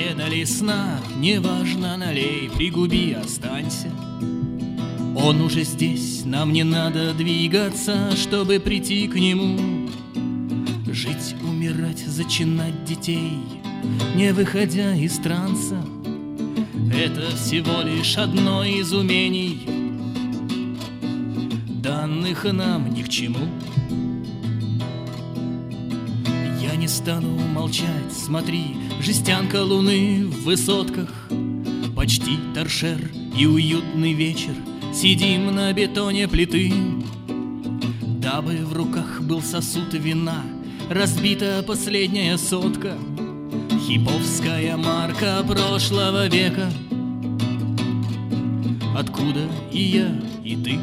предали сна, неважно, налей, пригуби, останься. Он уже здесь, нам не надо двигаться, чтобы прийти к нему. Жить, умирать, зачинать детей, не выходя из транса, это всего лишь одно из умений, данных нам ни к чему. Я не стану молчать, смотри, жестянка луны в высотках, почти торшер и уютный вечер, сидим на бетоне плиты, дабы в руках был сосуд вина, разбита последняя сотка, хиповская марка прошлого века. Откуда и я, и ты?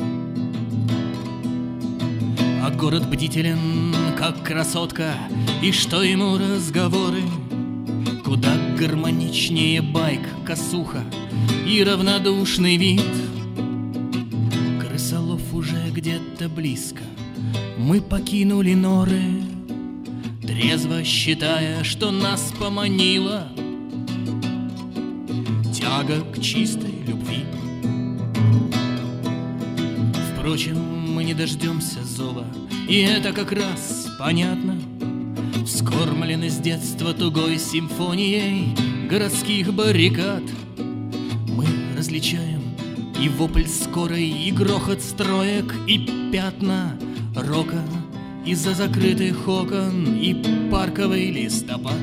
А город бдителен, как красотка, и что ему разговоры? Куда гармоничнее байк, косуха и равнодушный вид. Крысолов уже где-то близко, мы покинули норы, трезво считая, что нас поманила тяга к чистой любви. Впрочем, мы не дождемся зова, и это как раз понятно. Вскормлены с детства тугой симфонией городских баррикад. Мы различаем и вопль скорой, и грохот строек, и пятна рока из-за закрытых окон, и парковый листопад.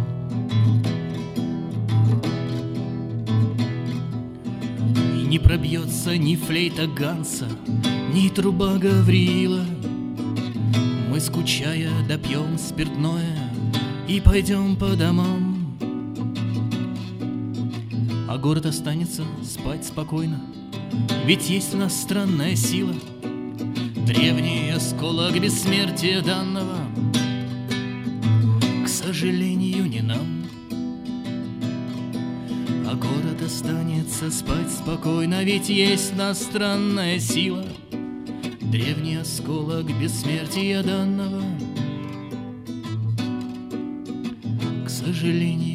И не пробьется ни флейта Ганса, ни труба Гаврила. Мы, скучая, допьем спиртное и пойдем по домам, а город останется спать спокойно, ведь есть у нас странная сила, древний осколок бессмертия данного, к сожалению, не нам. А город останется спать спокойно, ведь есть у нас странная сила, древний осколок бессмертия данного, к сожалению.